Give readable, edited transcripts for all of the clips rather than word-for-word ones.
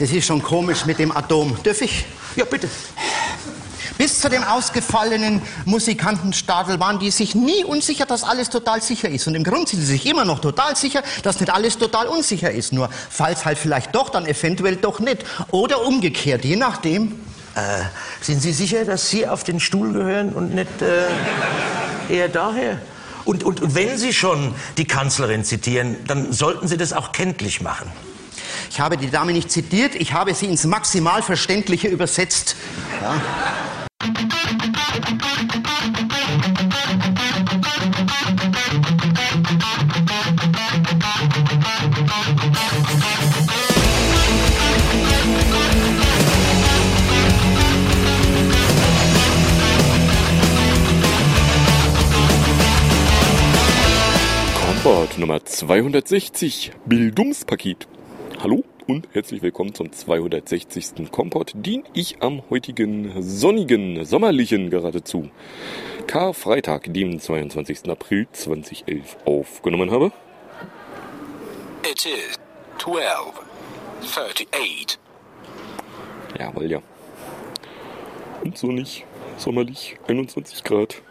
Das ist schon komisch mit dem Atom. Darf ich? Ja, bitte. Bis zu dem ausgefallenen Musikantenstadel waren die sich nie unsicher, dass alles total sicher ist. Und im Grunde sind sie sich immer noch total sicher, dass nicht alles total unsicher ist. Nur falls halt vielleicht doch, dann eventuell doch nicht. Oder umgekehrt, je nachdem. Sind Sie sicher, dass Sie auf den Stuhl gehören und nicht eher daher? Und wenn Sie schon die Kanzlerin zitieren, dann sollten Sie das auch kenntlich machen. Ich habe die Dame nicht zitiert, ich habe sie ins maximal Verständliche übersetzt. Ja. Kompott Nummer 260, Bildungspaket. Hallo und herzlich willkommen zum 260. Kompott, den ich am heutigen sonnigen, sommerlichen geradezu Karfreitag, dem 22. April 2011 aufgenommen habe. It is 12:38. Jawohl, ja. Und sonnig, sommerlich, 21 Grad.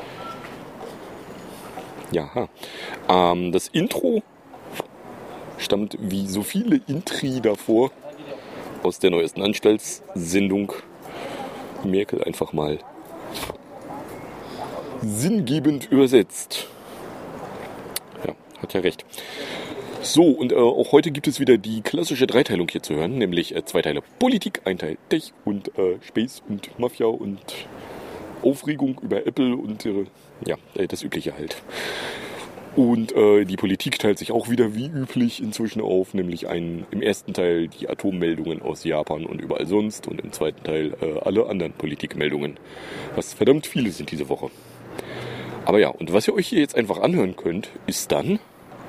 Ja, das Intro stammt wie so viele Intri davor aus der neuesten Anstaltssendung Merkel einfach mal sinngebend übersetzt. Ja, hat ja recht. So, und auch heute gibt es wieder die klassische Dreiteilung hier zu hören, nämlich 2 Teile Politik, 1 Teil Tech und Space und Mafia und Aufregung über Apple und das Übliche halt. Und die Politik teilt sich auch wieder wie üblich inzwischen auf, nämlich im ersten Teil die Atommeldungen aus Japan und überall sonst und im zweiten Teil alle anderen Politikmeldungen, was verdammt viele sind diese Woche. Aber ja, und was ihr euch hier jetzt einfach anhören könnt, ist dann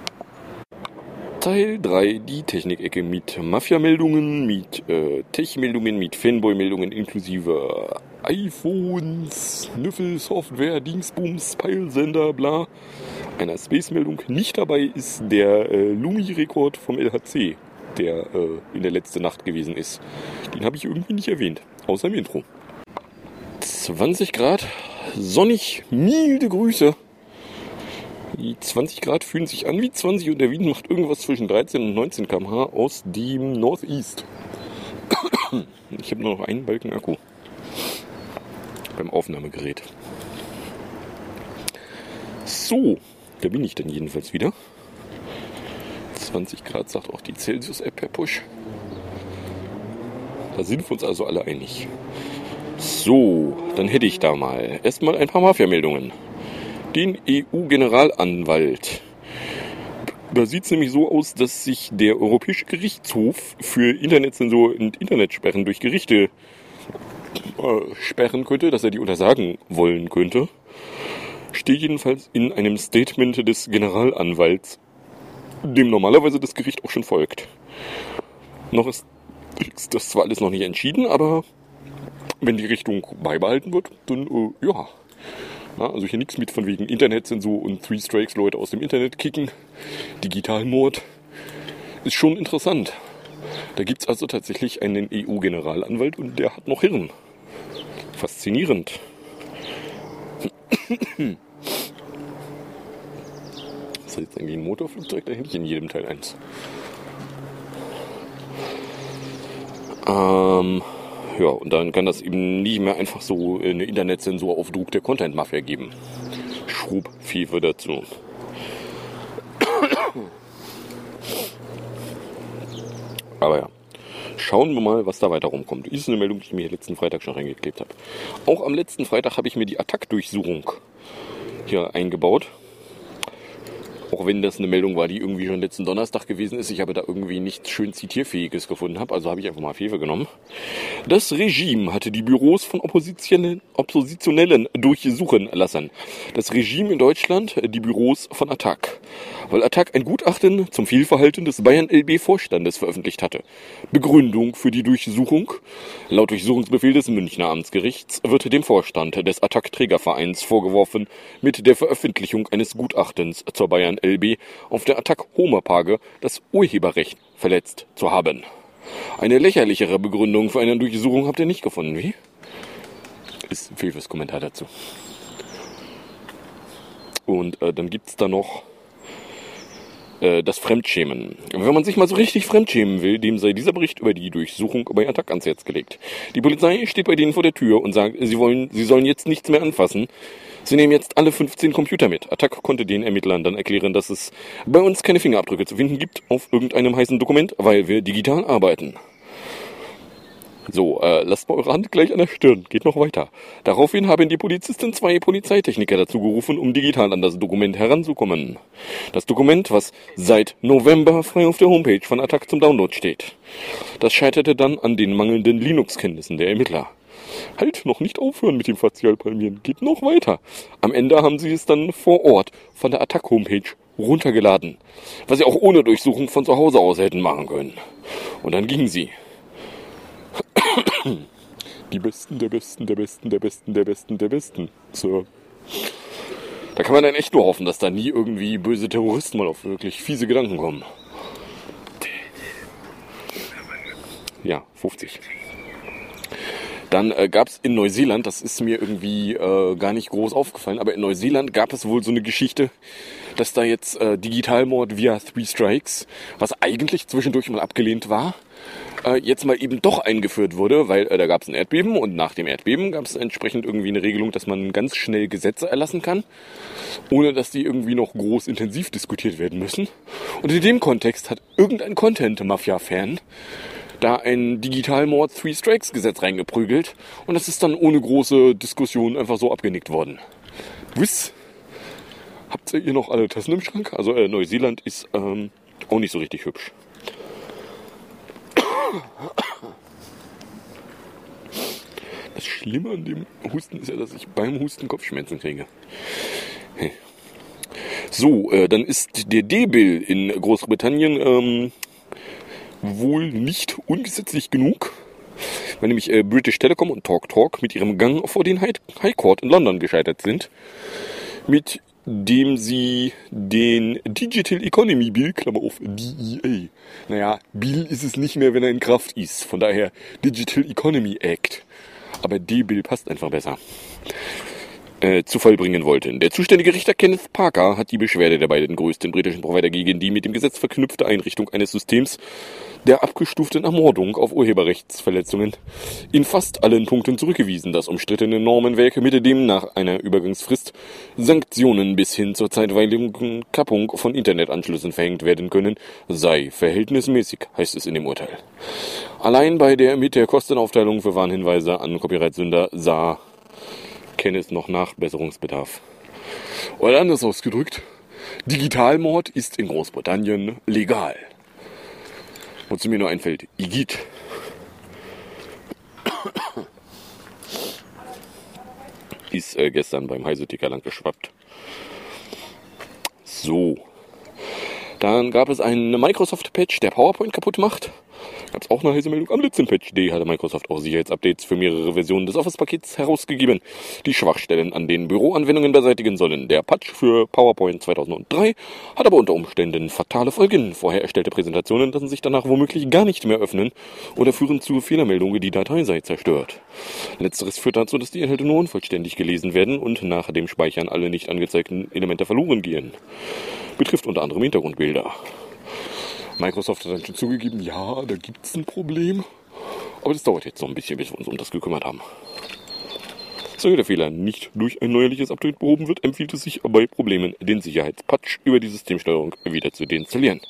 Teil 3, die Technik-Ecke mit Mafia-Meldungen, mit Tech-Meldungen, mit Fanboy-Meldungen inklusive iPhones, Schnüffel-Software, Dingsbums, Peilsender, bla. Einer Space-Meldung nicht dabei ist der Lumi-Rekord vom LHC, der in der letzten Nacht gewesen ist. Den habe ich irgendwie nicht erwähnt, außer im Intro. 20 Grad, sonnig, milde Grüße. Die 20 Grad fühlen sich an wie 20 und der Wind macht irgendwas zwischen 13 und 19 km/h aus dem Northeast. Ich habe nur noch einen Balken Akku beim Aufnahmegerät. So, da bin ich dann jedenfalls wieder. 20 Grad sagt auch die Celsius-App per Push. Da sind wir uns also alle einig. So, dann hätte ich da mal erstmal ein paar Mafia-Meldungen. Den EU-Generalanwalt. Da sieht es nämlich so aus, dass sich der Europäische Gerichtshof für Internetzensur und Internetsperren durch Gerichte sperren könnte, dass er die untersagen wollen könnte. Steht jedenfalls in einem Statement des Generalanwalts, dem normalerweise das Gericht auch schon folgt. Noch ist das zwar alles noch nicht entschieden, aber wenn die Richtung beibehalten wird, dann ja. Also hier nichts mit von wegen Internetzensur und Three Strikes Leute aus dem Internet kicken. Digitalmord. Ist schon interessant. Da gibt es also tatsächlich einen EU-Generalanwalt und der hat noch Hirn. Faszinierend. Ist das jetzt eigentlich ein Motorflugzeug? Da hätte ich in jedem Teil eins. Ja, und dann kann das eben nicht mehr einfach so eine Internetzensur auf Druck der Content-Mafia geben. Schrubpfeife dazu. Aber ja, schauen wir mal, was da weiter rumkommt. Ist eine Meldung, die ich mir letzten Freitag schon reingeklebt habe. Auch am letzten Freitag habe ich mir die Attack-Durchsuchung hier eingebaut. Auch wenn das eine Meldung war, die irgendwie schon letzten Donnerstag gewesen ist. Ich aber da irgendwie nichts schön Zitierfähiges gefunden habe. Also habe ich einfach mal Fefe genommen. Das Regime hatte die Büros von Oppositionellen durchsuchen lassen. Das Regime in Deutschland, die Büros von Attac. Weil Attac ein Gutachten zum Fehlverhalten des Bayern-LB-Vorstandes veröffentlicht hatte. Begründung für die Durchsuchung. Laut Durchsuchungsbefehl des Münchner Amtsgerichts wird dem Vorstand des Attac-Trägervereins vorgeworfen, mit der Veröffentlichung eines Gutachtens zur Bayern-LB auf der Attac-Homerpage das Urheberrecht verletzt zu haben. Eine lächerlichere Begründung für eine Durchsuchung habt ihr nicht gefunden, wie? Ist Feves Kommentar dazu. Und dann gibt's da noch das Fremdschämen. Wenn man sich mal so richtig fremdschämen will, dem sei dieser Bericht über die Durchsuchung bei Attac ans Herz gelegt. Die Polizei steht bei denen vor der Tür und sagt, sie sollen jetzt nichts mehr anfassen. Sie nehmen jetzt alle 15 Computer mit. Attac konnte den Ermittlern dann erklären, dass es bei uns keine Fingerabdrücke zu finden gibt auf irgendeinem heißen Dokument, weil wir digital arbeiten. So, lasst mal eure Hand gleich an der Stirn. Geht noch weiter. Daraufhin haben die Polizisten 2 Polizeitechniker dazu gerufen, um digital an das Dokument heranzukommen. Das Dokument, was seit November frei auf der Homepage von Attac zum Download steht. Das scheiterte dann an den mangelnden Linux-Kenntnissen der Ermittler. Halt, noch nicht aufhören mit dem Fazialpalmieren. Geht noch weiter. Am Ende haben sie es dann vor Ort von der Attac-Homepage runtergeladen. Was sie auch ohne Durchsuchung von zu Hause aus hätten machen können. Und dann gingen sie. Die Besten, der Besten, der Besten, der Besten, der Besten, der Besten. So. Da kann man dann echt nur hoffen, dass da nie irgendwie böse Terroristen mal auf wirklich fiese Gedanken kommen. Ja, 50. Dann gab es in Neuseeland, das ist mir irgendwie gar nicht groß aufgefallen, aber in Neuseeland gab es wohl so eine Geschichte, dass da jetzt Digitalmord via 3 Strikes, was eigentlich zwischendurch mal abgelehnt war, jetzt mal eben doch eingeführt wurde, weil da gab es ein Erdbeben und nach dem Erdbeben gab es entsprechend irgendwie eine Regelung, dass man ganz schnell Gesetze erlassen kann, ohne dass die irgendwie noch groß intensiv diskutiert werden müssen. Und in dem Kontext hat irgendein Content-Mafia-Fan da ein Digitalmord 3 Strikes Gesetz reingeprügelt und das ist dann ohne große Diskussion einfach so abgenickt worden. Wiss? Habt ihr noch alle Tassen im Schrank? Also Neuseeland ist auch nicht so richtig hübsch. Das Schlimme an dem Husten ist ja, dass ich beim Husten Kopfschmerzen kriege. So, dann ist der D-Bill in Großbritannien wohl nicht ungesetzlich genug, weil nämlich British Telecom und TalkTalk mit ihrem Gang vor den High Court in London gescheitert sind, mit dem sie den Digital Economy Bill, Klammer auf DEA, naja, Bill ist es nicht mehr, wenn er in Kraft ist, von daher Digital Economy Act, aber D-Bill passt einfach besser, zu Fall bringen wollten. Der zuständige Richter Kenneth Parker hat die Beschwerde der beiden größten britischen Provider gegen die mit dem Gesetz verknüpfte Einrichtung eines Systems der abgestuften Ermordung auf Urheberrechtsverletzungen in fast allen Punkten zurückgewiesen. Das umstrittene Normenwerk, mit dem nach einer Übergangsfrist Sanktionen bis hin zur zeitweiligen Kappung von Internetanschlüssen verhängt werden können, sei verhältnismäßig, heißt es in dem Urteil. Allein bei der mit der Kostenaufteilung für Warnhinweise an Copyright-Sünder sah Kenneth noch Nachbesserungsbedarf. Oder anders ausgedrückt, Digitalmord ist in Großbritannien legal. Wozu mir nur einfällt, IGIT. Ist gestern beim Heise-Ticker lang geschwappt. So. Dann gab es einen Microsoft-Patch, der PowerPoint kaputt macht. Gab es auch eine heiße Meldung. Am letzten Patch.de hatte Microsoft auch Sicherheitsupdates für mehrere Versionen des Office-Pakets herausgegeben, die Schwachstellen an den Büroanwendungen beseitigen sollen. Der Patch für PowerPoint 2003 hat aber unter Umständen fatale Folgen. Vorher erstellte Präsentationen lassen sich danach womöglich gar nicht mehr öffnen oder führen zu Fehlermeldungen, die Datei sei zerstört. Letzteres führt dazu, dass die Inhalte nur unvollständig gelesen werden und nach dem Speichern alle nicht angezeigten Elemente verloren gehen. Betrifft unter anderem Hintergrundbilder. Microsoft hat dann schon zugegeben, ja, da gibt es ein Problem. Aber das dauert jetzt noch ein bisschen, bis wir uns um das gekümmert haben. Solange der Fehler nicht durch ein neuerliches Update behoben wird, empfiehlt es sich bei Problemen, den Sicherheitspatch über die Systemsteuerung wieder zu deinstallieren.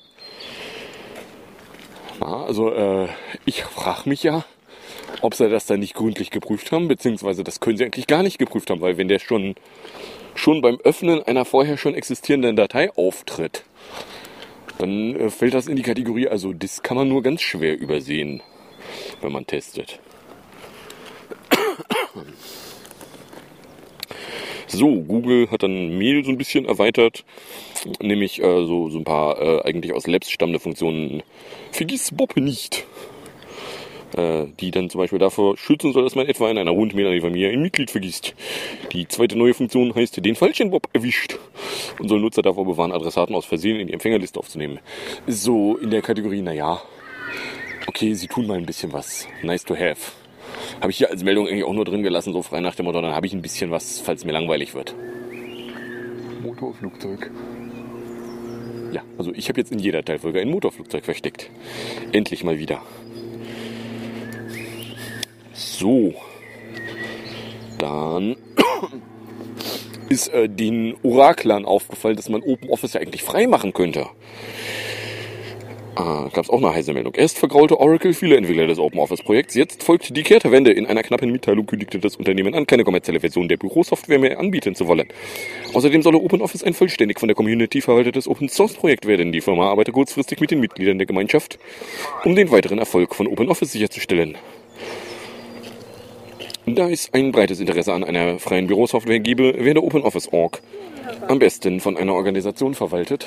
Na, also ich frage mich ja, ob sie das dann nicht gründlich geprüft haben, beziehungsweise das können sie eigentlich gar nicht geprüft haben, weil wenn der schon beim Öffnen einer vorher schon existierenden Datei auftritt, dann fällt das in die Kategorie, also das kann man nur ganz schwer übersehen, wenn man testet. So, Google hat dann Mail so ein bisschen erweitert, nämlich so ein paar eigentlich aus Labs stammende Funktionen. Vergiss Bob nicht. Die dann zum Beispiel davor schützen soll, dass man etwa in einer Rundmail an die Familie ein Mitglied vergisst. Die zweite neue Funktion heißt, den falschen Bob erwischt und soll Nutzer davor bewahren, Adressaten aus Versehen in die Empfängerliste aufzunehmen. So in der Kategorie, naja, Okay, sie tun mal ein bisschen was. Nice to have. Habe ich hier als Meldung eigentlich auch nur drin gelassen, so frei nach dem Motto, dann habe ich ein bisschen was, falls mir langweilig wird. Motorflugzeug. Ja, also ich habe jetzt in jeder Teilfolge ein Motorflugzeug versteckt. Endlich mal wieder. So. Dann ist den Oraklern aufgefallen, dass man OpenOffice ja eigentlich frei machen könnte. Gab es auch eine heiße Meldung. Erst vergraulte Oracle viele Entwickler des OpenOffice-Projekts. Jetzt folgt die Kehrtwende. In einer knappen Mitteilung kündigte das Unternehmen an, keine kommerzielle Version der Bürosoftware mehr anbieten zu wollen. Außerdem solle OpenOffice ein vollständig von der Community verwaltetes Open-Source-Projekt werden. Die Firma arbeitet kurzfristig mit den Mitgliedern der Gemeinschaft, um den weiteren Erfolg von OpenOffice sicherzustellen. Da es ein breites Interesse an einer freien Bürosoftware gebe, werde OpenOffice.org am besten von einer Organisation verwaltet,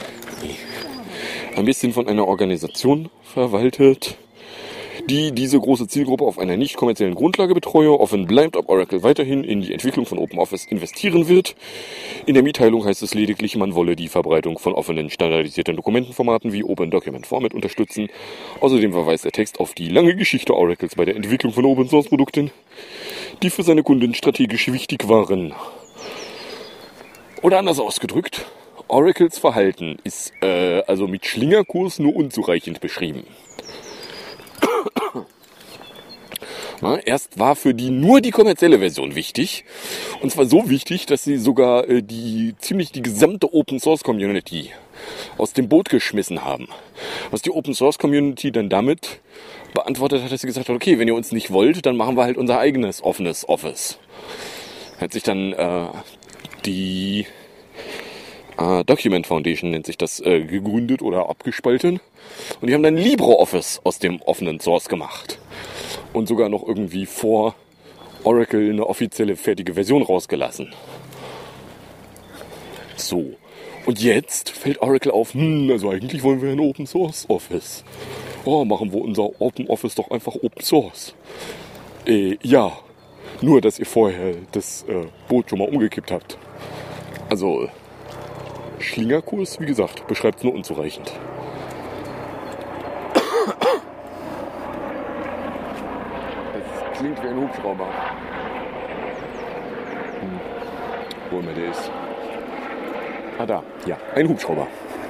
die diese große Zielgruppe auf einer nicht kommerziellen Grundlage betreue. Offen bleibt, ob Oracle weiterhin in die Entwicklung von OpenOffice investieren wird. In der Mitteilung heißt es lediglich, man wolle die Verbreitung von offenen, standardisierten Dokumentenformaten wie Open Document Format unterstützen. Außerdem verweist der Text auf die lange Geschichte Oracles bei der Entwicklung von Open-Source-Produkten, die für seine Kunden strategisch wichtig waren. Oder anders ausgedrückt, Oracles Verhalten ist also mit Schlingerkurs nur unzureichend beschrieben. Erst war für die nur die kommerzielle Version wichtig. Und zwar so wichtig, dass sie sogar die gesamte Open-Source-Community aus dem Boot geschmissen haben. Was die Open-Source-Community dann damit beantwortet hat, dass sie gesagt hat, okay, wenn ihr uns nicht wollt, dann machen wir halt unser eigenes offenes Office. Hat sich dann die Document Foundation, nennt sich das, gegründet oder abgespalten. Und die haben dann LibreOffice aus dem offenen Source gemacht. Und sogar noch irgendwie vor Oracle eine offizielle fertige Version rausgelassen. So. Und jetzt fällt Oracle auf, also eigentlich wollen wir ein Open Source Office. Oh, machen wir unser Open Office doch einfach Open Source. Ja. Nur, dass ihr vorher das Boot schon mal umgekippt habt. Also, Schlingerkurs, wie gesagt, beschreibt es nur unzureichend. Es klingt wie ein Hubschrauber. Wo immer der ist. Da. Ja, ein Hubschrauber.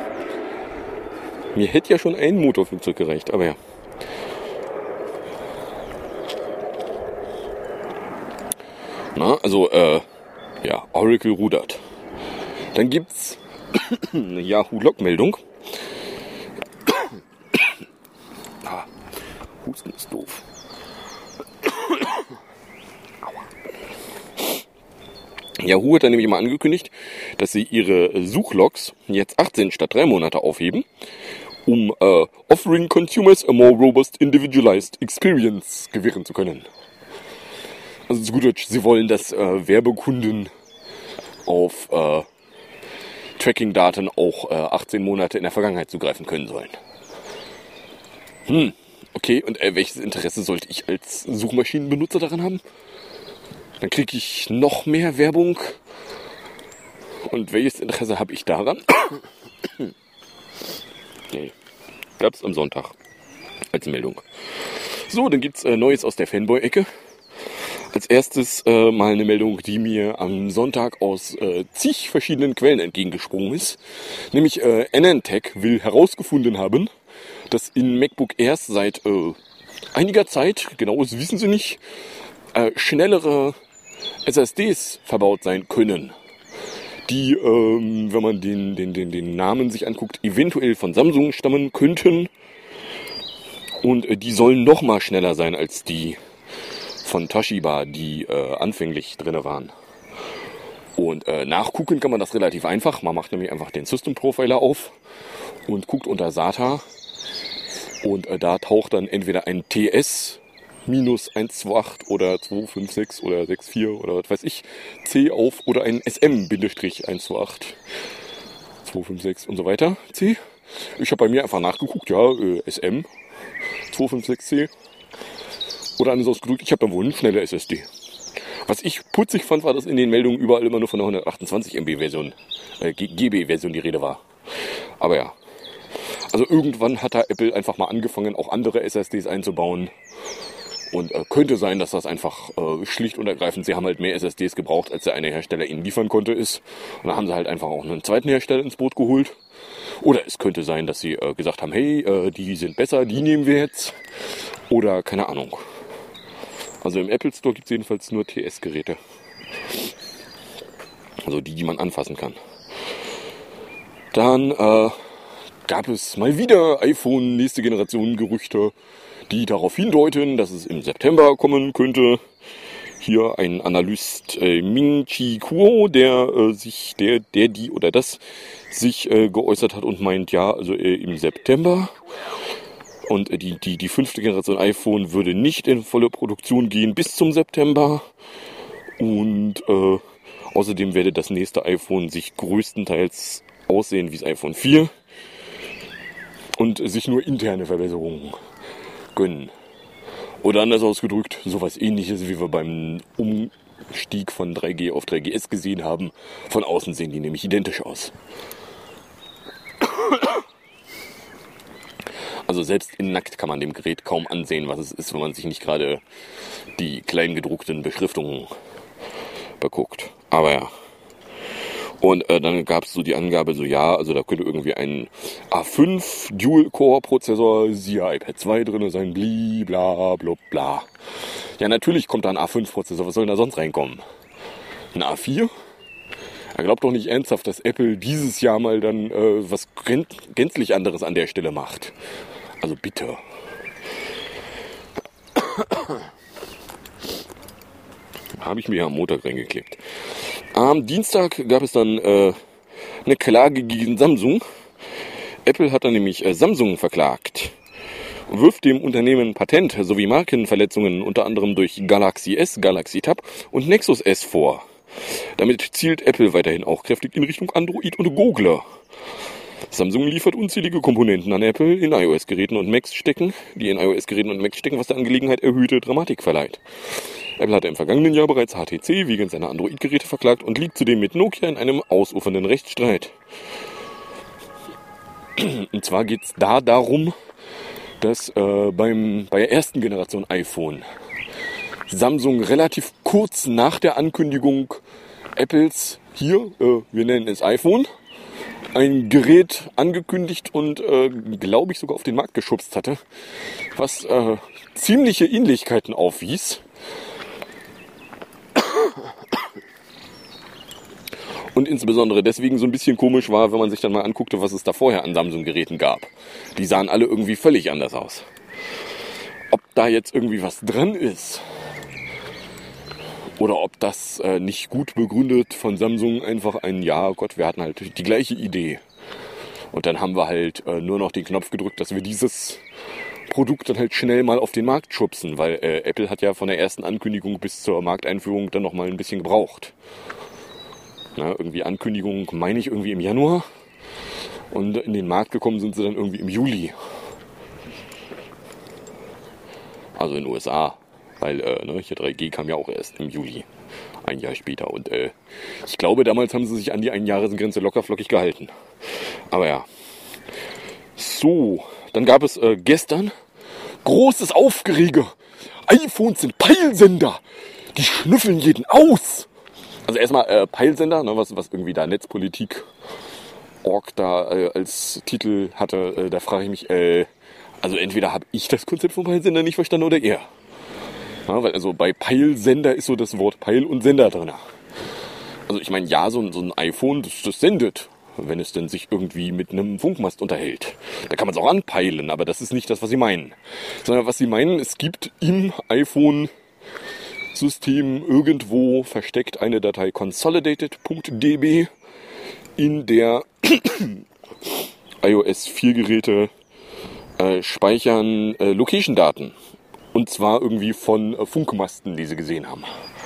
Mir hätte ja schon ein Motorflugzeug gereicht, aber ja. Also, Oracle rudert. Dann gibt's eine Yahoo-Log-Meldung. Husten ist doof. Yahoo hat dann nämlich mal angekündigt, dass sie ihre Suchlogs jetzt 18 statt 3 Monate aufheben, um offering consumers a more robust individualized experience gewähren zu können. Also zu gut Deutsch, sie wollen, dass Werbekunden auf Tracking-Daten auch 18 Monate in der Vergangenheit zugreifen können sollen. Okay, und welches Interesse sollte ich als Suchmaschinenbenutzer daran haben? Dann kriege ich noch mehr Werbung. Und welches Interesse habe ich daran? Nee, gab's am Sonntag als Meldung. So, dann gibt's Neues aus der Fanboy-Ecke. Als erstes mal eine Meldung, die mir am Sonntag aus zig verschiedenen Quellen entgegengesprungen ist. Nämlich AnandTech will herausgefunden haben, dass in MacBook Airs seit einiger Zeit, genaues wissen sie nicht, schnellere SSDs verbaut sein können, die, wenn man den Namen sich anguckt, eventuell von Samsung stammen könnten. Und die sollen noch mal schneller sein als die von Toshiba, die anfänglich drin waren. Und nachgucken kann man das relativ einfach. Man macht nämlich einfach den System Profiler auf und guckt unter SATA. Und da taucht dann entweder ein TS -128 oder 256 oder 64 oder was weiß ich C auf oder ein SM-128 256 und so weiter C. Ich habe bei mir einfach nachgeguckt, ja, SM 256C. Oder anders ausgedrückt, ich habe dann wohl eine schnelle SSD. Was ich putzig fand, war, dass in den Meldungen überall immer nur von der 128 MB Version, GB Version die Rede war. Aber ja. Also irgendwann hat da Apple einfach mal angefangen, auch andere SSDs einzubauen. Und könnte sein, dass das einfach schlicht und ergreifend, sie haben halt mehr SSDs gebraucht, als der eine Hersteller ihnen liefern konnte ist. Und dann haben sie halt einfach auch einen zweiten Hersteller ins Boot geholt. Oder es könnte sein, dass sie gesagt haben, hey, die sind besser, die nehmen wir jetzt. Oder keine Ahnung. Also im Apple Store gibt es jedenfalls nur TS-Geräte. Also die man anfassen kann. Dann gab es mal wieder iPhone nächste Generation Gerüchte, die darauf hindeuten, dass es im September kommen könnte. Hier ein Analyst Ming-Chi Kuo, der sich geäußert hat und meint, ja, also im September. Und die 5. Generation iPhone würde nicht in volle Produktion gehen bis zum September. Und außerdem werde das nächste iPhone sich größtenteils aussehen wie das iPhone 4 und sich nur interne Verbesserungen gönnen. Oder anders ausgedrückt, sowas Ähnliches, wie wir beim Umstieg von 3G auf 3GS gesehen haben. Von außen sehen die nämlich identisch aus. Also selbst in nackt kann man dem Gerät kaum ansehen, was es ist, wenn man sich nicht gerade die kleingedruckten Beschriftungen beguckt. Aber ja. Und dann gab es so die Angabe, so ja, also da könnte irgendwie ein A5 Dual-Core-Prozessor, siehe iPad 2 drin sein, bla bla bla. Ja, natürlich kommt da ein A5-Prozessor, was soll denn da sonst reinkommen? Ein A4? Er glaubt doch nicht ernsthaft, dass Apple dieses Jahr mal dann was gänzlich anderes an der Stelle macht. Also bitte. Habe ich mir ja am Montag reingeklebt. Am Dienstag gab es dann eine Klage gegen Samsung. Apple hat dann nämlich Samsung verklagt und wirft dem Unternehmen Patent- sowie Markenverletzungen unter anderem durch Galaxy S, Galaxy Tab und Nexus S vor. Damit zielt Apple weiterhin auch kräftig in Richtung Android und Google. Samsung liefert unzählige Komponenten an Apple in iOS-Geräten und Macs stecken, was der Angelegenheit erhöhte Dramatik verleiht. Apple hatte im vergangenen Jahr bereits HTC wegen seiner Android-Geräte verklagt und liegt zudem mit Nokia in einem ausufernden Rechtsstreit. Und zwar geht es da darum, dass bei der ersten Generation iPhone Samsung relativ kurz nach der Ankündigung Apples, hier, wir nennen es iPhone, ein Gerät angekündigt und, glaube ich, sogar auf den Markt geschubst hatte, was ziemliche Ähnlichkeiten aufwies. Und insbesondere deswegen so ein bisschen komisch war, wenn man sich dann mal anguckte, was es da vorher an Samsung-Geräten gab. Die sahen alle irgendwie völlig anders aus. Ob da jetzt irgendwie was dran ist oder ob das nicht gut begründet von Samsung einfach wir hatten halt die gleiche Idee. Und dann haben wir halt nur noch den Knopf gedrückt, dass wir dieses Produkt dann halt schnell mal auf den Markt schubsen, weil Apple hat ja von der ersten Ankündigung bis zur Markteinführung dann noch mal ein bisschen gebraucht. Na, irgendwie Ankündigung, meine ich, irgendwie im Januar. Und in den Markt gekommen sind sie dann irgendwie im Juli. Also in den USA. Weil hier 3G kam ja auch erst im Juli. Ein Jahr später. Und ich glaube, damals haben sie sich an die Einjahresgrenze lockerflockig gehalten. Aber ja. So, dann gab es gestern großes Aufgerege. iPhones sind Peilsender. Die schnüffeln jeden aus. Also erstmal Peilsender, ne, was irgendwie da Netzpolitik.org da als Titel hatte, da frage ich mich, also entweder habe ich das Konzept von Peilsender nicht verstanden oder er. Ja, weil also bei Peilsender ist so das Wort Peil und Sender drin. Also ich meine, ja, so ein iPhone, das sendet, wenn es denn sich irgendwie mit einem Funkmast unterhält. Da kann man es auch anpeilen, aber das ist nicht das, was sie meinen. Sondern was sie meinen, es gibt im iPhone-System irgendwo versteckt eine Datei consolidated.db, in der iOS 4 Geräte speichern Location-Daten. Und zwar irgendwie von Funkmasten, die sie gesehen haben.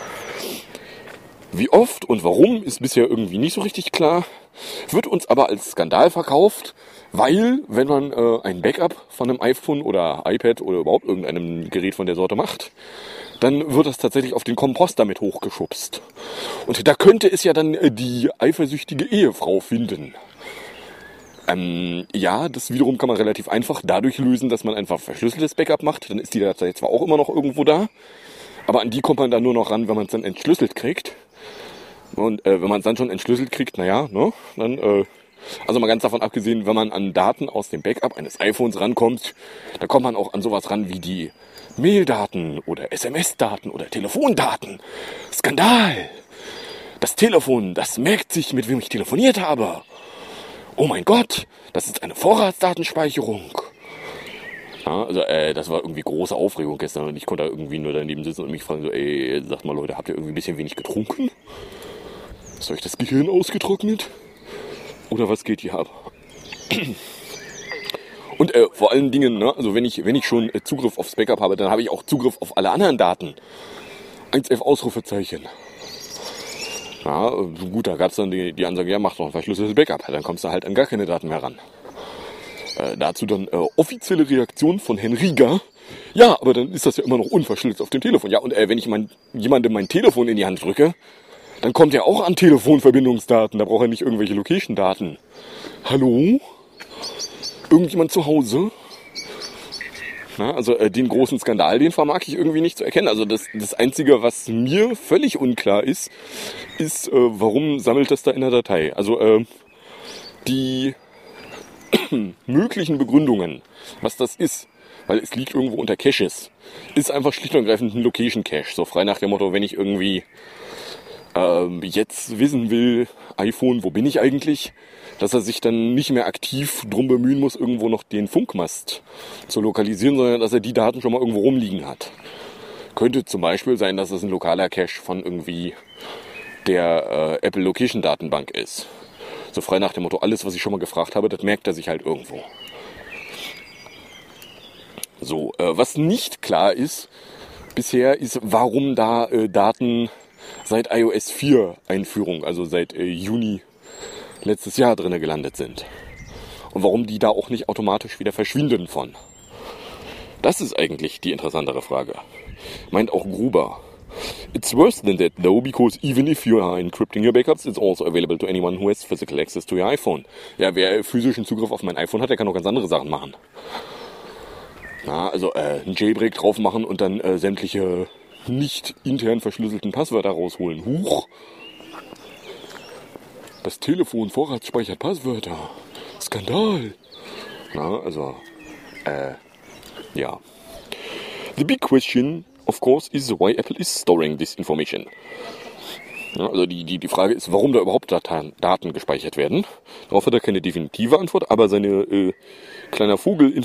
Wie oft und warum ist bisher irgendwie nicht so richtig klar, wird uns aber als Skandal verkauft, weil, wenn man ein Backup von einem iPhone oder iPad oder überhaupt irgendeinem Gerät von der Sorte macht, dann wird das tatsächlich auf den Komposter mit hochgeschubst. Und da könnte es ja dann die eifersüchtige Ehefrau finden. Ja, das wiederum kann man relativ einfach dadurch lösen, dass man einfach verschlüsseltes Backup macht. Dann ist die Datei zwar auch immer noch irgendwo da, aber an die kommt man dann nur noch ran, wenn man es dann entschlüsselt kriegt. Und wenn man es dann schon entschlüsselt kriegt, naja, ne, dann, also mal ganz davon abgesehen, wenn man an Daten aus dem Backup eines iPhones rankommt, dann kommt man auch an sowas ran wie die Maildaten oder SMS-Daten oder Telefondaten. Skandal! Das Telefon, das merkt sich, mit wem ich telefoniert habe. Oh mein Gott, das ist eine Vorratsdatenspeicherung. Ja, also das war irgendwie große Aufregung gestern und ich konnte da irgendwie nur daneben sitzen und mich fragen, so, sagt mal Leute, habt ihr irgendwie ein bisschen wenig getrunken? Ist euch das Gehirn ausgetrocknet? Oder was geht hier ab? Und vor allen Dingen, ne, also wenn ich schon Zugriff aufs Backup habe, dann habe ich auch Zugriff auf alle anderen Daten. 1F Ausrufezeichen. Ja, gut, da gab es dann die Ansage, ja, mach doch ein verschlüsseltes Backup. Dann kommst du halt an gar keine Daten mehr ran. Dazu dann offizielle Reaktion von Henriga. Ja, aber dann ist das ja immer noch unverschlüsselt auf dem Telefon. Ja, und wenn ich jemandem mein Telefon in die Hand drücke, dann kommt er auch an Telefonverbindungsdaten. Da braucht er nicht irgendwelche Location-Daten. Hallo? Irgendjemand zu Hause? Na, also den großen Skandal, den vermag ich irgendwie nicht zu erkennen. Also das Einzige, was mir völlig unklar ist, warum sammelt das da in der Datei? Also die möglichen Begründungen, was das ist, weil es liegt irgendwo unter Caches, ist einfach schlicht und ergreifend ein Location Cache. So frei nach dem Motto, wenn ich irgendwie jetzt wissen will, iPhone, wo bin ich eigentlich, dass er sich dann nicht mehr aktiv drum bemühen muss, irgendwo noch den Funkmast zu lokalisieren, sondern dass er die Daten schon mal irgendwo rumliegen hat. Könnte zum Beispiel sein, dass es ein lokaler Cache von irgendwie der Apple Location Datenbank ist. So frei nach dem Motto, alles, was ich schon mal gefragt habe, das merkt er sich halt irgendwo. So, was nicht klar ist bisher, ist, warum da Daten seit iOS 4 Einführung, also seit Juni letztes Jahr drinne gelandet sind. Und warum die da auch nicht automatisch wieder verschwinden von. Das ist eigentlich die interessantere Frage. Meint auch Gruber. It's worse than that though, because even if you are encrypting your backups, it's also available to anyone who has physical access to your iPhone. Ja, wer physischen Zugriff auf mein iPhone hat, der kann auch ganz andere Sachen machen. Na, also ein Jailbreak drauf machen und dann sämtliche nicht intern verschlüsselten Passwörter rausholen. Huch! Das Telefon vorratsspeichert Passwörter. Skandal! Na, also, ja. The big question, of course, is why Apple is storing this information. Ja, also die Frage ist, warum da überhaupt Daten gespeichert werden. Darauf hat er keine definitive Antwort, aber sein kleiner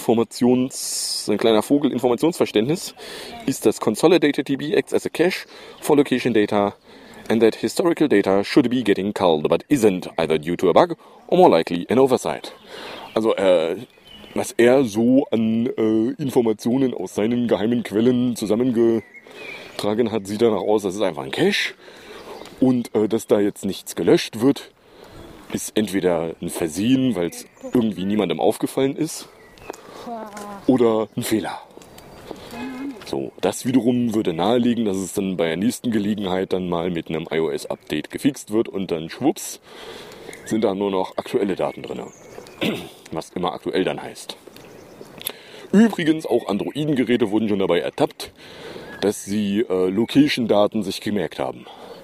Vogelinformationsverständnis ist, dass Consolidated DB acts as a cache for location data and that historical data should be getting culled, but isn't, either due to a bug or more likely an oversight. Also, was er so an Informationen aus seinen geheimen Quellen zusammengetragen hat, sieht danach aus, das ist einfach ein Cache. Und dass da jetzt nichts gelöscht wird, ist entweder ein Versehen, weil es irgendwie niemandem aufgefallen ist, oder ein Fehler. So, das wiederum würde nahelegen, dass es dann bei der nächsten Gelegenheit dann mal mit einem iOS-Update gefixt wird und dann schwupps sind da nur noch aktuelle Daten drin. Was immer aktuell dann heißt. Übrigens, auch Androiden-Geräte wurden schon dabei ertappt, dass sie Location-Daten sich gemerkt haben.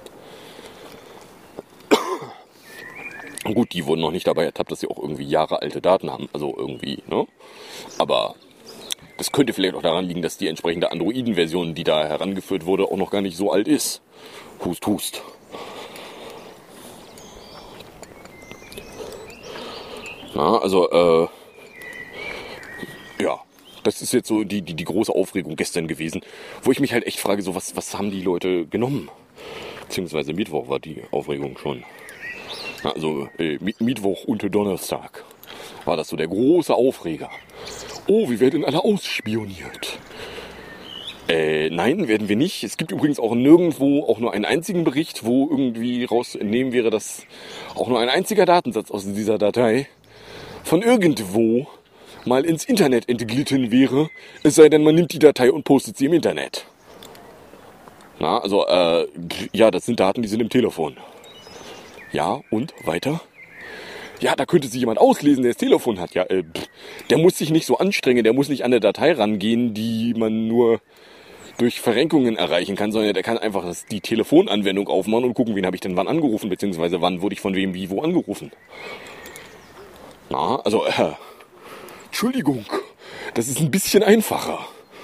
Gut, die wurden noch nicht dabei ertappt, dass sie auch irgendwie jahrealte Daten haben. Also irgendwie, ne? Aber das könnte vielleicht auch daran liegen, dass die entsprechende Androiden-Version, die da herangeführt wurde, auch noch gar nicht so alt ist. Hust, hust. Na, also, ja, das ist jetzt so die große Aufregung gestern gewesen, wo ich mich halt echt frage, so was haben die Leute genommen? Beziehungsweise Mittwoch war die Aufregung schon. Also Mittwoch und Donnerstag war das so der große Aufreger. Oh, wir werden alle ausspioniert. Nein, werden wir nicht. Es gibt übrigens auch nirgendwo auch nur einen einzigen Bericht, wo irgendwie rauszuentnehmen wäre, dass auch nur ein einziger Datensatz aus dieser Datei von irgendwo mal ins Internet entglitten wäre, es sei denn, man nimmt die Datei und postet sie im Internet. Na, also, ja, das sind Daten, die sind im Telefon. Ja, und weiter? Ja, da könnte sich jemand auslesen, der das Telefon hat. Ja, der muss sich nicht so anstrengen, der muss nicht an eine Datei rangehen, die man nur durch Verrenkungen erreichen kann, sondern der kann einfach die Telefonanwendung aufmachen und gucken, wen habe ich denn wann angerufen, beziehungsweise wann wurde ich von wem wie wo angerufen. Na, also, Entschuldigung, das ist ein bisschen einfacher.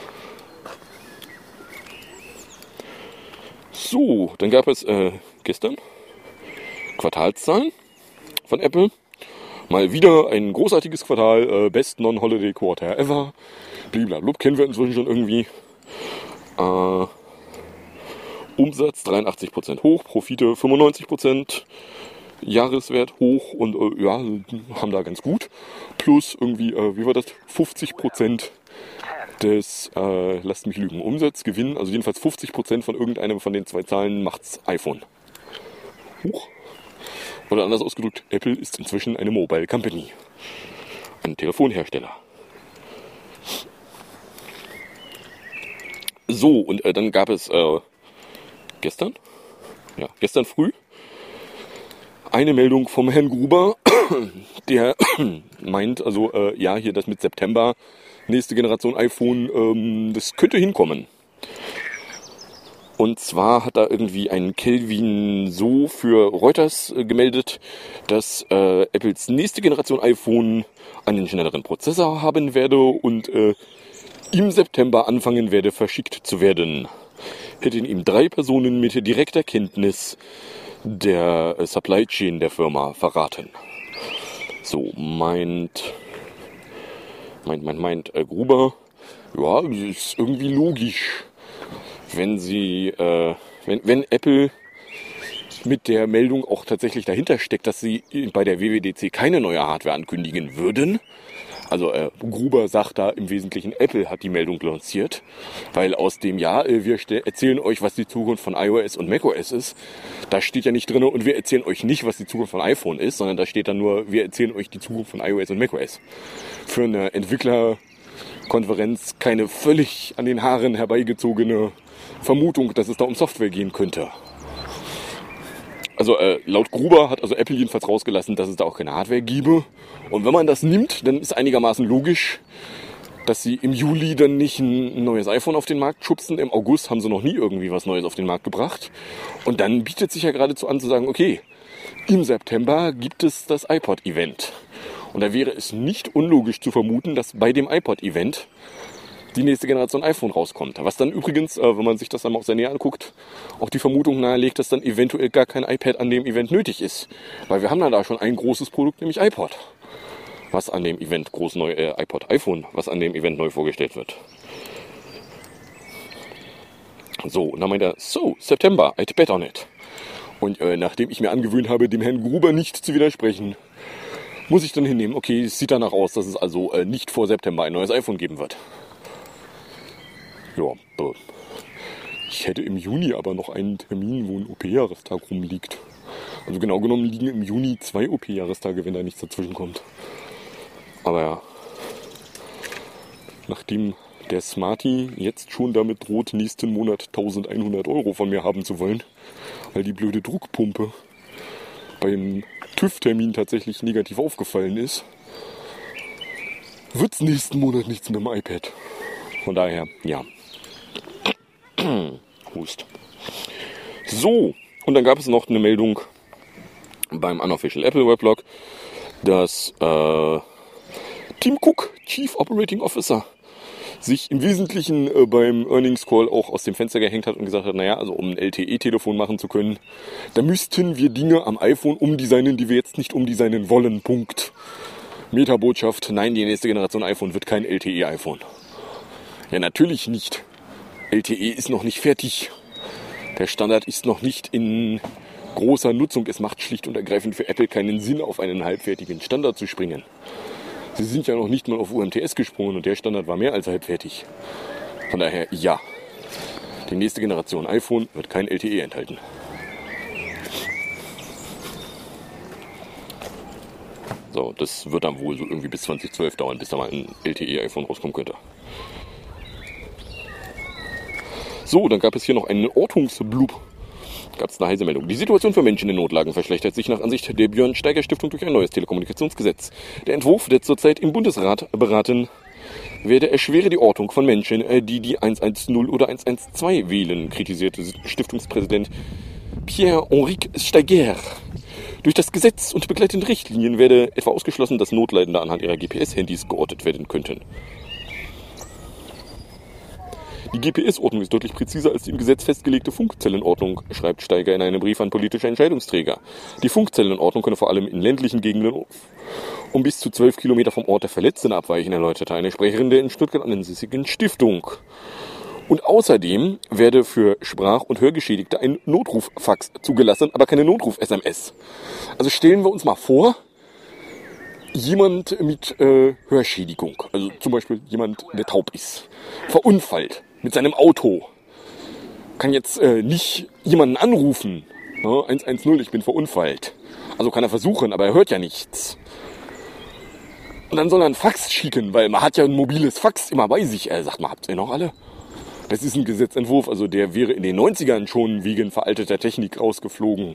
So, dann gab es gestern Quartalszahlen von Apple. Mal wieder ein großartiges Quartal, Best Non-Holiday Quarter ever. Blablabla, kennen wir inzwischen schon irgendwie. Umsatz 83% hoch, Profite 95%, Jahreswert hoch und ja, haben da ganz gut. Plus irgendwie, wie war das? 50% des, lasst mich lügen, Umsatzgewinn, also jedenfalls 50% von irgendeinem von den zwei Zahlen macht's iPhone. Huch. Oder anders ausgedrückt, Apple ist inzwischen eine Mobile Company. Ein Telefonhersteller. So, und dann gab es gestern früh eine Meldung vom Herrn Gruber, der meint, also ja, hier das mit September, nächste Generation iPhone, das könnte hinkommen. Und zwar hat da irgendwie ein Kelvin so für Reuters gemeldet, dass Apples nächste Generation iPhone einen schnelleren Prozessor haben werde und im September anfangen werde, verschickt zu werden. Hätten ihm 3 Personen mit direkter Kenntnis der Supply Chain der Firma verraten. So, meint Gruber, ja, ist irgendwie logisch, wenn Apple mit der Meldung auch tatsächlich dahinter steckt, dass sie bei der WWDC keine neue Hardware ankündigen würden. Also Gruber sagt da im Wesentlichen, Apple hat die Meldung lanciert, weil aus dem Jahr, wir erzählen euch, was die Zukunft von iOS und macOS ist. Da steht ja nicht drin, und wir erzählen euch nicht, was die Zukunft von iPhone ist, sondern da steht dann nur, wir erzählen euch die Zukunft von iOS und macOS. Für eine Entwicklerkonferenz keine völlig an den Haaren herbeigezogene Vermutung, dass es da um Software gehen könnte. Also laut Gruber hat also Apple jedenfalls rausgelassen, dass es da auch keine Hardware gebe. Und wenn man das nimmt, dann ist einigermaßen logisch, dass sie im Juli dann nicht ein neues iPhone auf den Markt schubsen. Im August haben sie noch nie irgendwie was Neues auf den Markt gebracht. Und dann bietet sich ja geradezu an zu sagen, okay, im September gibt es das iPod-Event. Und da wäre es nicht unlogisch zu vermuten, dass bei dem iPod-Event die nächste Generation iPhone rauskommt. Was dann übrigens, wenn man sich das einmal auch sehr näher anguckt, auch die Vermutung nahelegt, dass dann eventuell gar kein iPad an dem Event nötig ist. Weil wir haben dann da schon ein großes Produkt, nämlich iPod, was an dem Event iPhone, was an dem Event neu vorgestellt wird. So, und dann meint er, so, September, I'd bet on it. Und nachdem ich mir angewöhnt habe, dem Herrn Gruber nicht zu widersprechen, muss ich dann hinnehmen, okay, es sieht danach aus, dass es also nicht vor September ein neues iPhone geben wird. Ja, ich hätte im Juni aber noch einen Termin, wo ein OP-Jahrestag rumliegt. Also genau genommen liegen im Juni 2 OP-Jahrestage, wenn da nichts dazwischen kommt. Aber ja, nachdem der Smarty jetzt schon damit droht, nächsten Monat 1100 € von mir haben zu wollen, weil die blöde Druckpumpe beim TÜV-Termin tatsächlich negativ aufgefallen ist, wird's nächsten Monat nichts mit dem iPad. Von daher, ja. Hust. So, und dann gab es noch eine Meldung beim Unofficial Apple Weblog, dass Tim Cook, Chief Operating Officer, sich im Wesentlichen beim Earnings Call auch aus dem Fenster gehängt hat und gesagt hat, naja, also um ein LTE-Telefon machen zu können, da müssten wir Dinge am iPhone umdesignen, die wir jetzt nicht umdesignen wollen. Punkt. Meta-Botschaft, nein, die nächste Generation iPhone wird kein LTE-iPhone. Ja, natürlich nicht. LTE ist noch nicht fertig. Der Standard ist noch nicht in großer Nutzung. Es macht schlicht und ergreifend für Apple keinen Sinn, auf einen halbfertigen Standard zu springen. Sie sind ja noch nicht mal auf UMTS gesprungen und der Standard war mehr als halbfertig. Von daher, ja. Die nächste Generation iPhone wird kein LTE enthalten. So, das wird dann wohl so irgendwie bis 2012 dauern, bis da mal ein LTE-iPhone rauskommen könnte. So, dann gab es hier noch einen Ortungsblub. gab es eine heiße Meldung. Die Situation für Menschen in Notlagen verschlechtert sich nach Ansicht der Björn Steiger Stiftung durch ein neues Telekommunikationsgesetz. Der Entwurf, der zurzeit im Bundesrat beraten werde, erschwere die Ortung von Menschen, die 110 oder 112 wählen, kritisierte Stiftungspräsident Pierre-Henrique Steiger. Durch das Gesetz und begleitende Richtlinien werde etwa ausgeschlossen, dass Notleidende anhand ihrer GPS-Handys geortet werden könnten. Die GPS-Ordnung ist deutlich präziser als die im Gesetz festgelegte Funkzellenordnung, schreibt Steiger in einem Brief an politische Entscheidungsträger. Die Funkzellenordnung könne vor allem in ländlichen Gegenden um bis zu 12 Kilometer vom Ort der Verletzten abweichen, erläuterte eine Sprecherin der in Stuttgart ansässigen Stiftung. Und außerdem werde für Sprach- und Hörgeschädigte ein Notruffax zugelassen, aber keine Notruf-SMS. Also stellen wir uns mal vor, jemand mit Hörschädigung, also zum Beispiel jemand, der taub ist, verunfallt mit seinem Auto, kann jetzt nicht jemanden anrufen, 110, ich bin verunfallt. Also kann er versuchen, aber er hört ja nichts. Und dann soll er ein Fax schicken, weil man hat ja ein mobiles Fax immer bei sich. Er sagt mal, habt ihr noch alle? Das ist ein Gesetzentwurf, also der wäre in den 90ern schon wegen veralteter Technik rausgeflogen.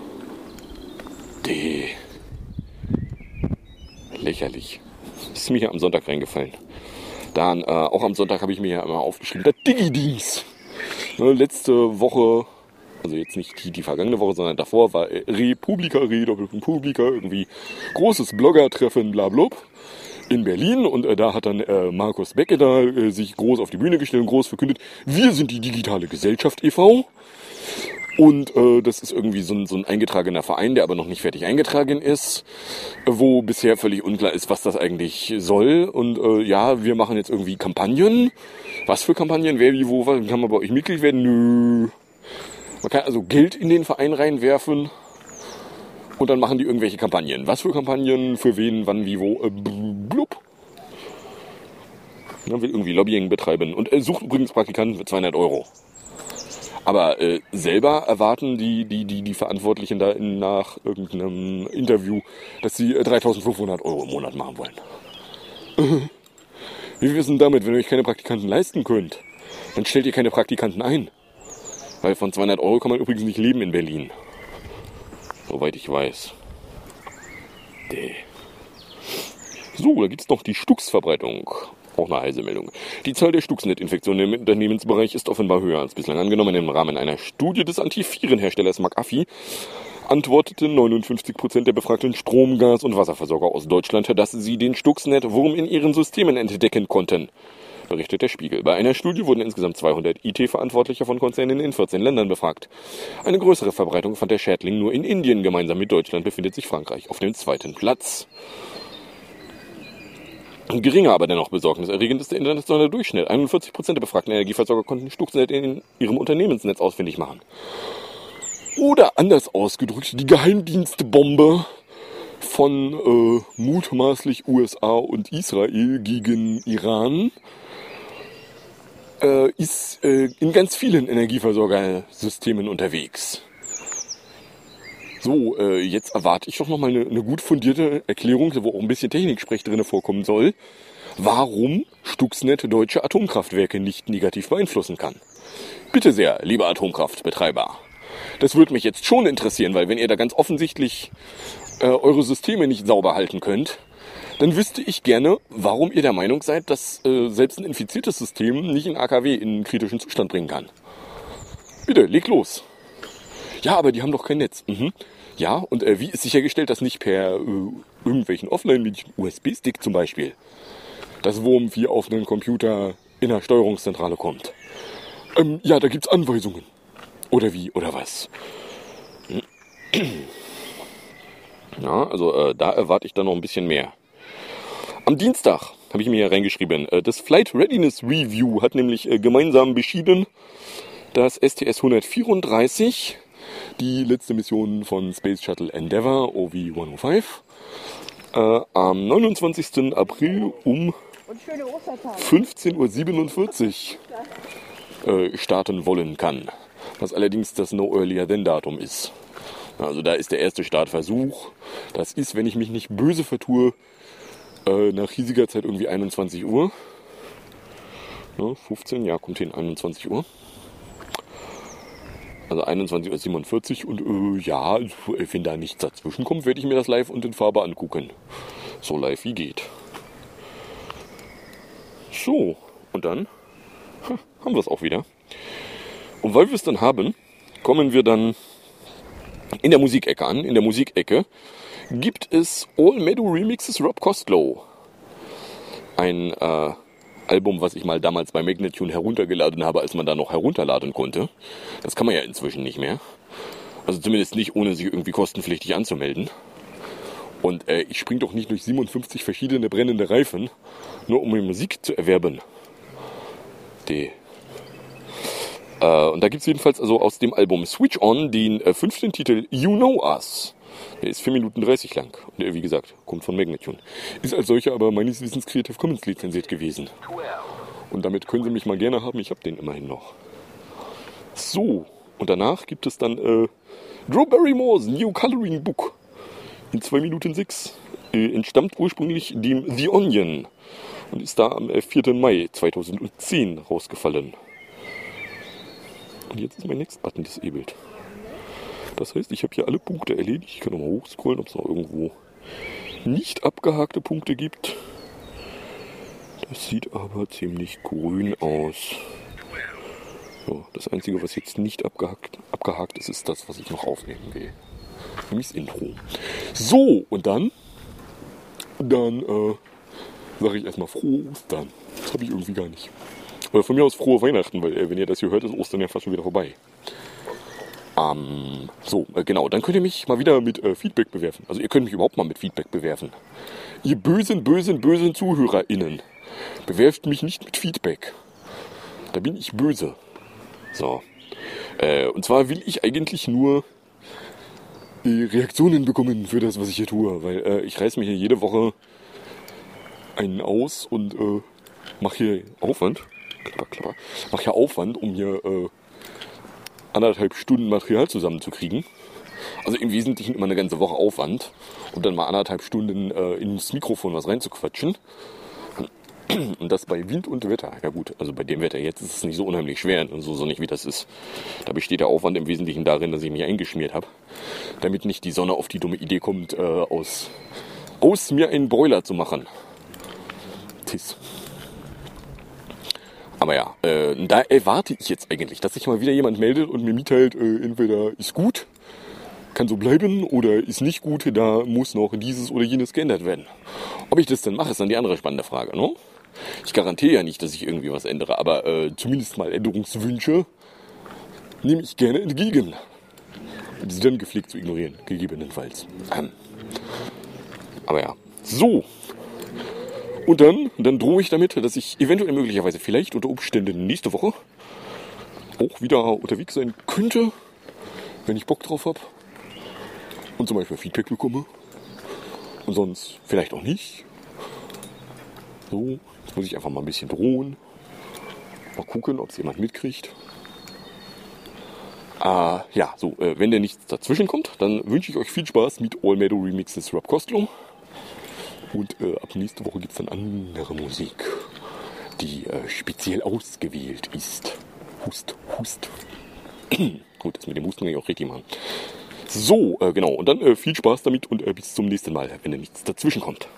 Lächerlich. Das ist mir hier am Sonntag reingefallen. Dann, auch am Sonntag habe ich mir ja immer aufgeschrieben, der Digi-Dings. Letzte Woche, also jetzt nicht die vergangene Woche, sondern davor, war Republika, irgendwie großes Blogger-Treffen, blablub, in Berlin. Und da hat dann Markus Becke da sich groß auf die Bühne gestellt und groß verkündet, wir sind die digitale Gesellschaft e.V., und das ist irgendwie so ein eingetragener Verein, der aber noch nicht fertig eingetragen ist, wo bisher völlig unklar ist, was das eigentlich soll. Und ja, wir machen jetzt irgendwie Kampagnen. Was für Kampagnen? Wer, wie, wo, kann man bei euch Mitglied werden? Nö. Man kann also Geld in den Verein reinwerfen und dann machen die irgendwelche Kampagnen. Was für Kampagnen? Für wen? Wann? Wie? Wo? Blub. Man will irgendwie Lobbying betreiben und sucht übrigens Praktikanten für 200 €. Aber selber erwarten die Verantwortlichen da nach irgendeinem Interview, dass sie 3.500 € im Monat machen wollen. Wie wissen damit, wenn ihr euch keine Praktikanten leisten könnt, dann stellt ihr keine Praktikanten ein. Weil von 200 € kann man übrigens nicht leben in Berlin. Soweit ich weiß. So, da gibt es noch die Stuxverbreitung. Auch eine heiße Meldung. Die Zahl der Stuxnet-Infektionen im Unternehmensbereich ist offenbar höher als bislang angenommen. Im Rahmen einer Studie des Antivirenherstellers McAfee antworteten 59% der befragten Strom-, Gas- und Wasserversorger aus Deutschland, dass sie den Stuxnet-Wurm in ihren Systemen entdecken konnten, berichtet der Spiegel. Bei einer Studie wurden insgesamt 200 IT-Verantwortliche von Konzernen in 14 Ländern befragt. Eine größere Verbreitung fand der Schädling nur in Indien. Gemeinsam mit Deutschland befindet sich Frankreich auf dem 2. Platz. Geringer, aber dennoch besorgniserregend ist der internationale Durchschnitt. 41% der befragten Energieversorger konnten Stuxnet in ihrem Unternehmensnetz ausfindig machen. Oder anders ausgedrückt, die Geheimdienstbombe von mutmaßlich USA und Israel gegen Iran ist in ganz vielen Energieversorgersystemen unterwegs. So, jetzt erwarte ich doch nochmal eine gut fundierte Erklärung, wo auch ein bisschen Techniksprech drin vorkommen soll, warum Stuxnet deutsche Atomkraftwerke nicht negativ beeinflussen kann. Bitte sehr, liebe Atomkraftbetreiber. Das würde mich jetzt schon interessieren, weil wenn ihr da ganz offensichtlich eure Systeme nicht sauber halten könnt, dann wüsste ich gerne, warum ihr der Meinung seid, dass selbst ein infiziertes System nicht ein AKW in einen kritischen Zustand bringen kann. Bitte, leg los. Ja, aber die haben doch kein Netz. Ja, und wie ist sichergestellt, dass nicht per irgendwelchen Offline-Medien, USB-Stick zum Beispiel, das Wurmvieh auf einen Computer in der Steuerungszentrale kommt? Ja, da gibt's Anweisungen. Oder wie, oder was? Ja, also da erwarte ich dann noch ein bisschen mehr. Am Dienstag habe ich mir hier reingeschrieben, das Flight Readiness Review hat nämlich gemeinsam beschieden, dass STS-134, die letzte Mission von Space Shuttle Endeavour, OV-105, am 29. April um 15.47 Uhr starten wollen kann. Was allerdings das No Earlier Than Datum ist. Also da ist der erste Startversuch. Das ist, wenn ich mich nicht böse vertue, nach hiesiger Zeit irgendwie 21 Uhr. 15, ja, kommt hin, 21 Uhr. Also 21:47 Uhr und ja, wenn da nichts dazwischen kommt, werde ich mir das live und in Farbe angucken. So live wie geht. So, und dann haben wir es auch wieder. Und weil wir es dann haben, kommen wir dann in der Musikecke an. In der Musikecke gibt es All Meadow Remixes Rob Kostlow. Ein Album, was ich mal damals bei Magnatune heruntergeladen habe, als man da noch herunterladen konnte. Das kann man ja inzwischen nicht mehr. Also zumindest nicht, ohne sich irgendwie kostenpflichtig anzumelden. Und ich springe doch nicht durch 57 verschiedene brennende Reifen, nur um mir Musik zu erwerben. Und da gibt es jedenfalls also aus dem Album Switch On den 5. Titel You Know Us. Der ist 4 Minuten 30 lang. Und wie gesagt, kommt von Magnatune. Ist als solcher aber meines Wissens Creative Commons lizenziert gewesen. Und damit können Sie mich mal gerne haben. Ich habe den immerhin noch. So, und danach gibt es dann Drew Barrymores New Coloring Book. In 2 Minuten 6. Entstammt ursprünglich dem The Onion. Und ist da am 4. Mai 2010 rausgefallen. Und jetzt ist mein Next-Button disabled. Das heißt, ich habe hier alle Punkte erledigt. Ich kann nochmal hochscrollen, ob es noch irgendwo nicht abgehakte Punkte gibt. Das sieht aber ziemlich grün aus. So, das Einzige, was jetzt nicht abgehakt ist, ist das, was ich noch aufnehmen will. Nämlich das Intro. So, und dann sage ich erstmal frohe Ostern. Das habe ich irgendwie gar nicht. Oder von mir aus frohe Weihnachten, weil wenn ihr das hier hört, ist Ostern ja fast schon wieder vorbei. Genau, dann könnt ihr mich mal wieder mit Feedback bewerfen. Also ihr könnt mich überhaupt mal mit Feedback bewerfen. Ihr bösen ZuhörerInnen, bewerft mich nicht mit Feedback. Da bin ich böse. So. Und zwar will ich eigentlich nur Reaktionen bekommen für das, was ich hier tue. Weil ich reiß mir hier jede Woche einen aus und mache hier Aufwand. Mache hier Aufwand, um hier 1,5 Stunden Material zusammenzukriegen. Also im Wesentlichen immer eine ganze Woche Aufwand und dann mal 1,5 Stunden ins Mikrofon was reinzuquatschen. Und das bei Wind und Wetter. Ja gut, also bei dem Wetter jetzt ist es nicht so unheimlich schwer und so sonnig wie das ist. Da besteht der Aufwand im Wesentlichen darin, dass ich mich eingeschmiert habe, damit nicht die Sonne auf die dumme Idee kommt, aus mir einen Broiler zu machen. Tis. Aber ja, da erwarte ich jetzt eigentlich, dass sich mal wieder jemand meldet und mir mitteilt, entweder ist gut, kann so bleiben, oder ist nicht gut, da muss noch dieses oder jenes geändert werden. Ob ich das denn mache, ist dann die andere spannende Frage, ne? Ich garantiere ja nicht, dass ich irgendwie was ändere, aber zumindest mal Änderungswünsche nehme ich gerne entgegen. Und sie dann gepflegt zu ignorieren, gegebenenfalls. Aber ja, so. Und dann drohe ich damit, dass ich eventuell möglicherweise vielleicht unter Umständen nächste Woche auch wieder unterwegs sein könnte, wenn ich Bock drauf habe und zum Beispiel Feedback bekomme. Und sonst vielleicht auch nicht. So, jetzt muss ich einfach mal ein bisschen drohen. Mal gucken, ob es jemand mitkriegt. Wenn da nichts dazwischen kommt, dann wünsche ich euch viel Spaß mit All Meadow Remixes Rob Kostlow. Und ab nächste Woche gibt es dann andere Musik, die speziell ausgewählt ist. Hust. Gut, das mit dem Husten kann ich auch richtig machen. So, genau. Und dann viel Spaß damit und bis zum nächsten Mal, wenn da nichts dazwischen kommt.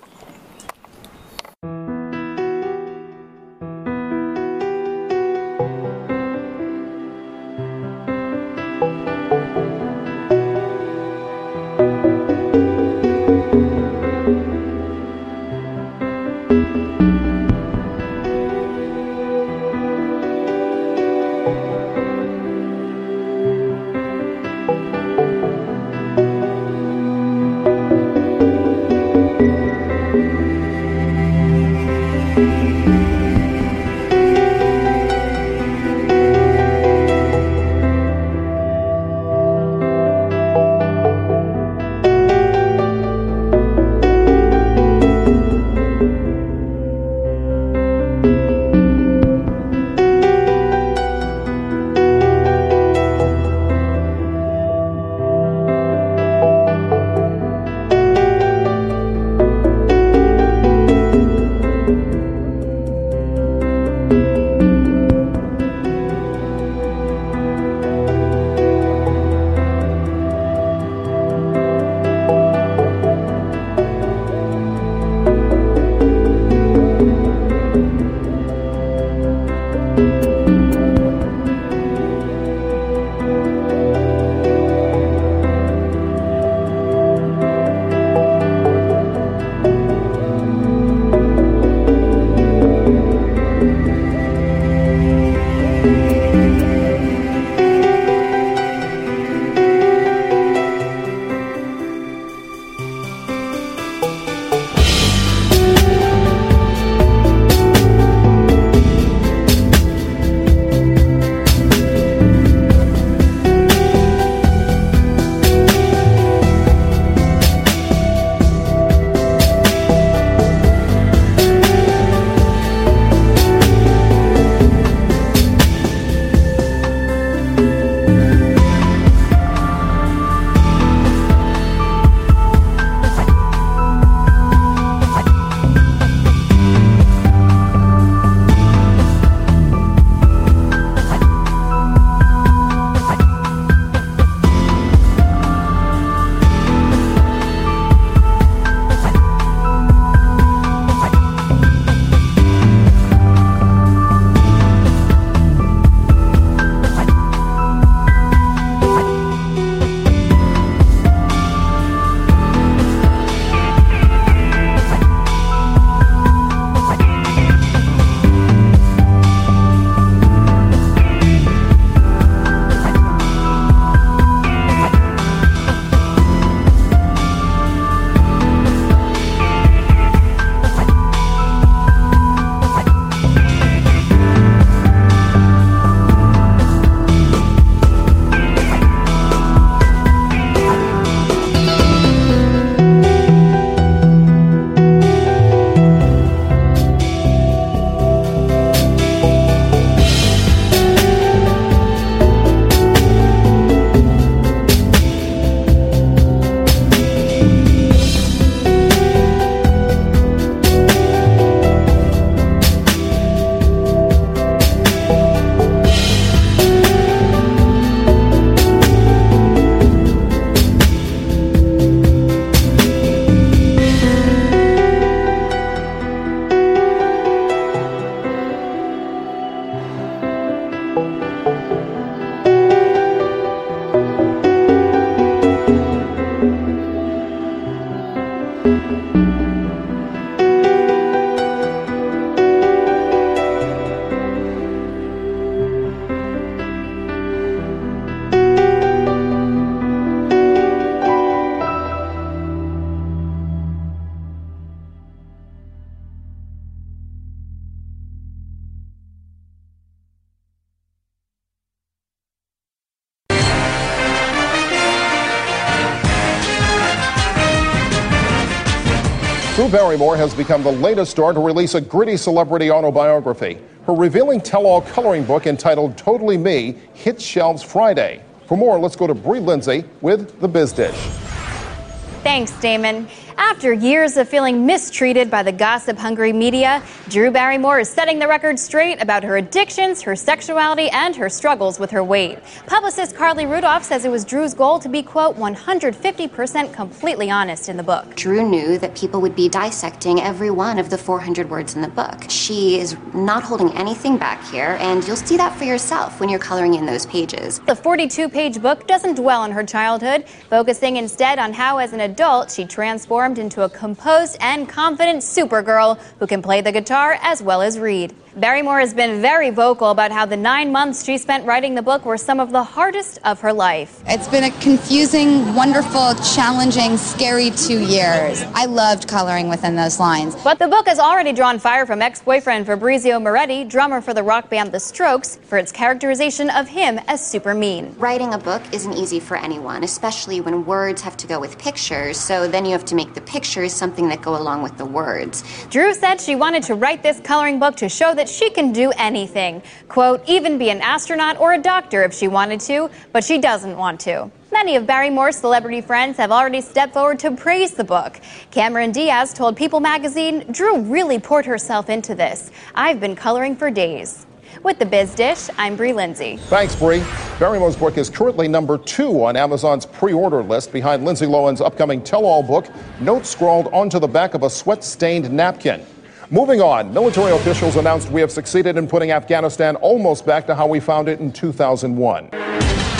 Drew Barrymore has become the latest star to release a gritty celebrity autobiography. Her revealing tell-all coloring book entitled Totally Me hits shelves Friday. For more, let's go to Brie Lindsay with the Biz Dish. Thanks, Damon. After years of feeling mistreated by the gossip-hungry media, Drew Barrymore is setting the record straight about her addictions, her sexuality, and her struggles with her weight. Publicist Carly Rudolph says it was Drew's goal to be, quote, 150% completely honest in the book. Drew knew that people would be dissecting every one of the 400 words in the book. She is not holding anything back here, and you'll see that for yourself when you're coloring in those pages. The 42-page book doesn't dwell on her childhood, focusing instead on how, as an adult, she transformed into a composed and confident Supergirl who can play the guitar as well as read. Barrymore has been very vocal about how the 9 months she spent writing the book were some of the hardest of her life. It's been a confusing, wonderful, challenging, scary 2 years. I loved coloring within those lines. But the book has already drawn fire from ex-boyfriend Fabrizio Moretti, drummer for the rock band The Strokes, for its characterization of him as super mean. Writing a book isn't easy for anyone, especially when words have to go with pictures, so then you have to make the pictures something that go along with the words. Drew said she wanted to write this coloring book to show that she can do anything. Quote, even be an astronaut or a doctor if she wanted to, but she doesn't want to. Many of Barrymore's celebrity friends have already stepped forward to praise the book. Cameron Diaz told People magazine, Drew really poured herself into this. I've been coloring for days. With the Biz Dish, I'm Brie Lindsay. Thanks, Brie. Barrymore's book is currently number 2 on Amazon's pre-order list, behind Lindsay Lohan's upcoming tell-all book, notes scrawled onto the back of a sweat-stained napkin. Moving on, military officials announced we have succeeded in putting Afghanistan almost back to how we found it in 2001.